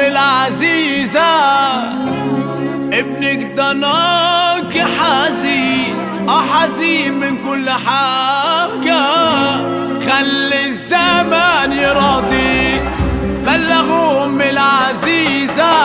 العزيزة ابنك ضناك حزين، حزين من كل حاجة. خلي الزمان يراضي، بلغوا أم العزيزة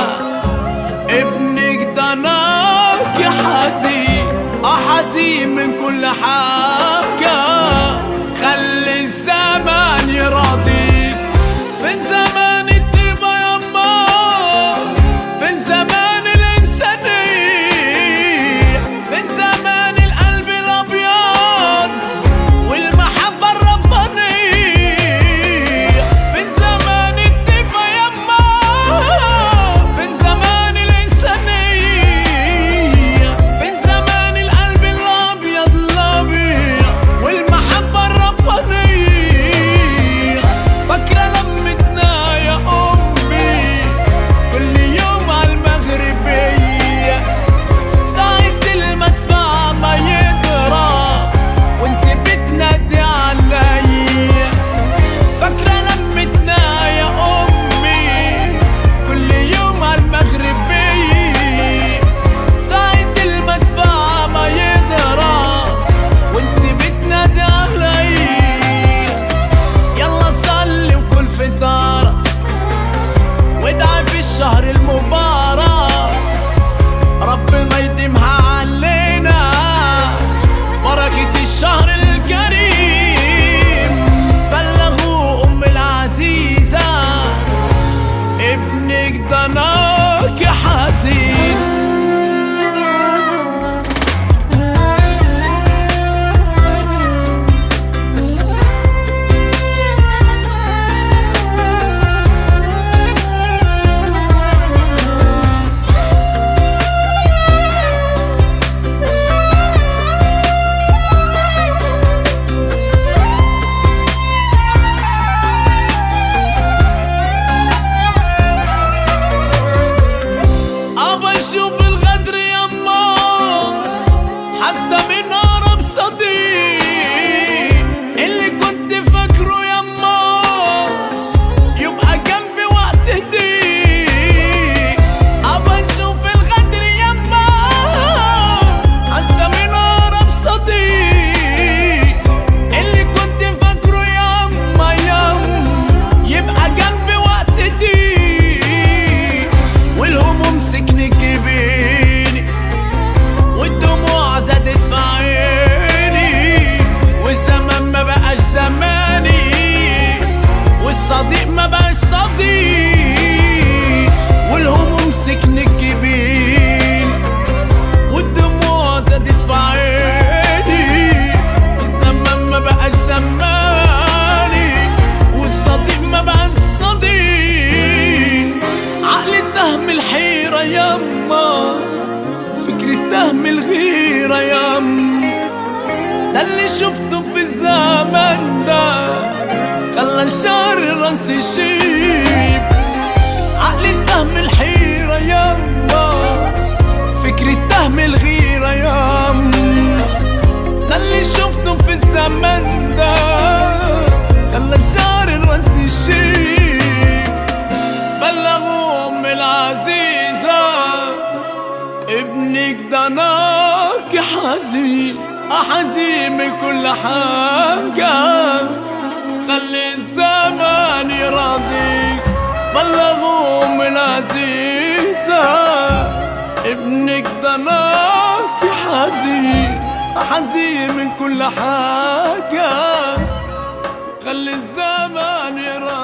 ابنك ضناك حزين، حزين من كل حاجة. خلي الزمان يراضي. فين زمان الطيبة يما، فين زمان الإنسانية، فين زمان القلب الأبيض والمحبة الربانية. فين زمان الطيبة يما، فين زمان الإنسانية، فين زمان القلب الأبيض الأبيض والمحبة الربانية. فاكرة لمتنا يا أمي كل يوم عالمغربية، ساعة المدفع ما يضرب وانت بتنادي عليا. فاكرة لمتنا يا أمي كل يوم عالمغربية، ساعة المدفع ما يضرب وانت بتنادي عليا. يلا صلي وكل فطارة وادعي في الشهر المبارك، ربنا يديمها علينا بركة الشهر الكريم. بلغوا أم العزيزة ابنك ضناك حزين. شوف الغدر يما حتى من أقرب صديق، اللي كنت فاكره يما يبقى جنبي وقت ضيق. أبا نشوف الغدر يما حتى من أقرب صديق، اللي كنت فاكره يما يبقى جنبي وقت ضيق. والهموم سكنك والدموع زادت في عيني، والزمان ما بقاش زماني والصديق ما بقاش صديق. والهموم سكنك كبير والدموع زادت في عيني، الزمان ما بقاش زماني والصديق ما بقاش صديق. عقلي اتهم الحيرة يما، فكرة تهم الغيرة يم، ده اللي شفته في الزمن ده خلى الشعر الراس يشيب. عقلي اتهم الحيرة يما، فكرة تهم الغيرة يم، ده اللي شفته في الزمن ده خلى الشعر الراس يشيب. بلغوا أم العزيزة ابنك ضناك حزين، حزين من كل حاجة. خلي الزمان يراضيك. بلغوا أم العزيزة ابنك ضناك حزين، حزين من كل حاجة. خلي الزمان يراضيك.